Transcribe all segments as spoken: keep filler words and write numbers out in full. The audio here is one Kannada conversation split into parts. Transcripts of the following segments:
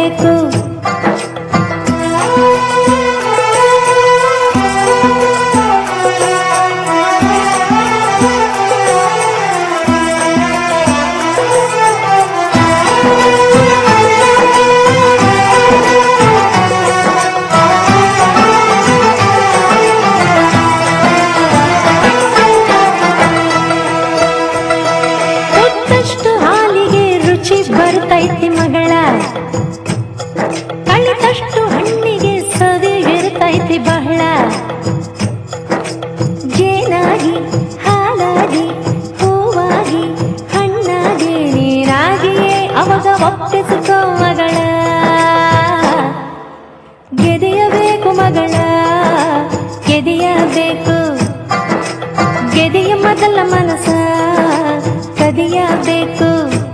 ಗೆದಿಯಬೇಕು. ಬರ್ತೈತಿ ಮಗಳ ಕಳಿತಷ್ಟು ಹಣ್ಣಿಗೆ ಸದಿ ಇರ್ತೈತಿ ಬಹಳ. ಜೇನಾಗಿ ಹಾಲಾಗಿ ಹೂವಾಗಿ ಹಣ್ಣಾಗಿ ನೀರಾಗಿಯೇ ಅವಾಗ ಒಪ್ಪಿಸಿಕೋ ಮಗಳ. ಗೆದೆಯಬೇಕು ಮಗಳ ಗೆದೆಯಬೇಕು. ಗೆದೆಯ ಮೊದಲ ಮನಸ ಕದಿಯಬೇಕು.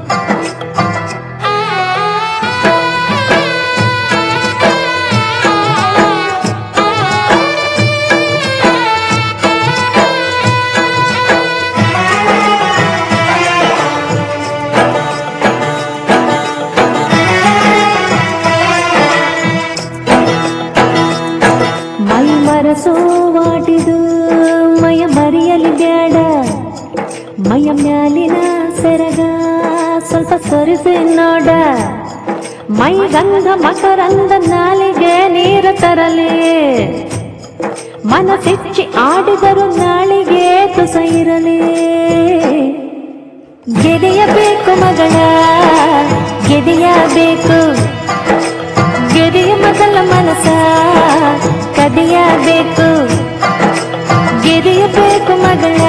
ಮೈ ಮರಸೋವಾಟಿದು ಮಯ ಮರಿಯಲಿ ಬ್ಯಾಡ. ಮಯ ಮ್ಯಾಲಿನ ಸೆರಗ ಸ್ವಲ್ಪ ಸರಿಸಿ ನೋಡ. ಮೈ ಗಂಧ ಮಕರಂದ ನಾಲಿಗೆ ನೀರ ತರಲಿ. ಮನಸ್ಸಿಚ್ಚಿ ಆಡಿದರು ನಾಳಿಗೆ ತುಸ ಇರಲಿ. ಗೆದೆಯಬೇಕು ಮಗಳ ಗೆದೆಯಬೇಕು. ಗೆದೆಯ ಮೊದಲ ಮನಸ ಕದಿಯಬೇಕು. ಗೆದೆಯಬೇಕು ಮಗಳ